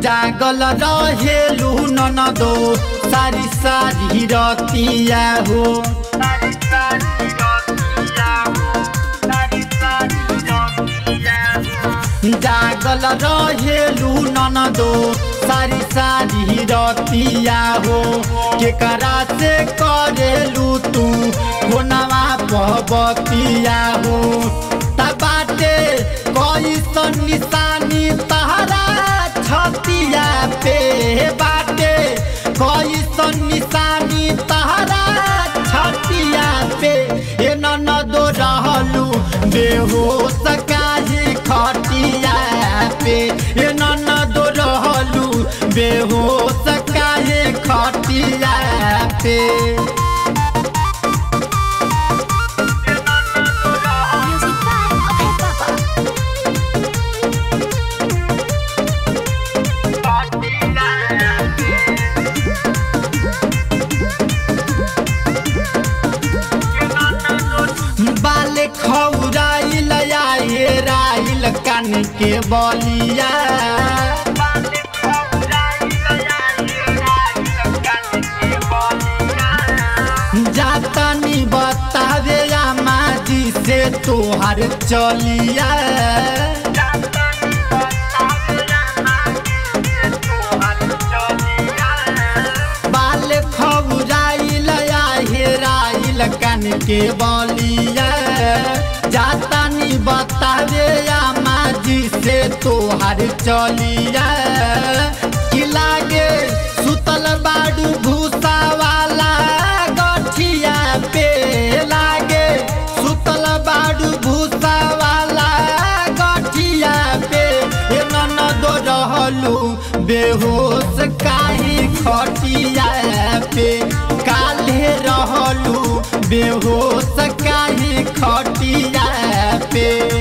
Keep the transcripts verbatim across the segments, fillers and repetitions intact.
जागल रहेलू ननदो सारी सारी रतिया हो जागल रहेलू ननदो सारी सारी रतिया हो केकरा से करेलू तू होनवा पबतिया हो तबाटे कैसन निशानी तहरा छतिया पे बाटे कैसन निशानी तहरा छतिया पे ए ननदो रहलू बेहोश काहे खटिया पे ए ननदो रहलू बेहोश काहे खटिया पे खौराइल हेराइल कान के बलिया जातनी बतावे माजी से तोहर चलिया बाल खौराइल हेराइल कान के बलिया जातानी बतावे माजी से तोहर चलिया कि लागे सुतल बाडू भूसा वाला गठिया पे लागे सुतल बाडू भूसा वाला गठिया पे ए ननदो रहलू बेहोश काहे खटिया पे काले रहलू बेहोश काहे खटिया पे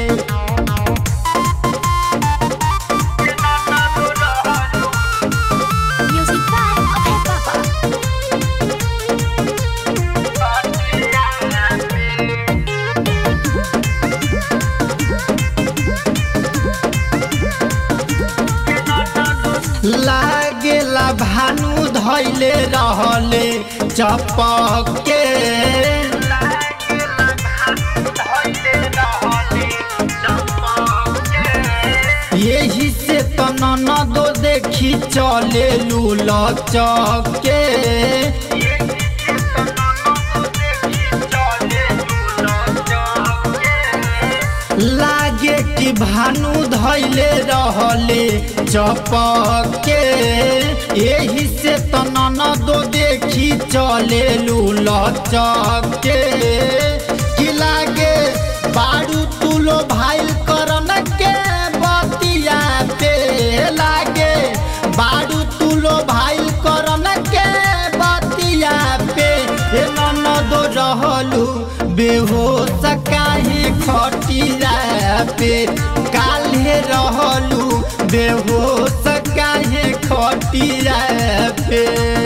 लागेला भानु धैले रहले चपके यही से तो ननदो देखी चले लूल चके लागे कि भानु धैले रहले चपके यही से तो ननदो देखी चले लूल चके कि लागे बारू तुलो भाईल करन के बतिया पे लागे बारू तुलो भाईल करन के बतिया पे ए ननदो रहलू बेहोश काहे खटिया पे काले रहलू बेहोश काहे खटिया पे।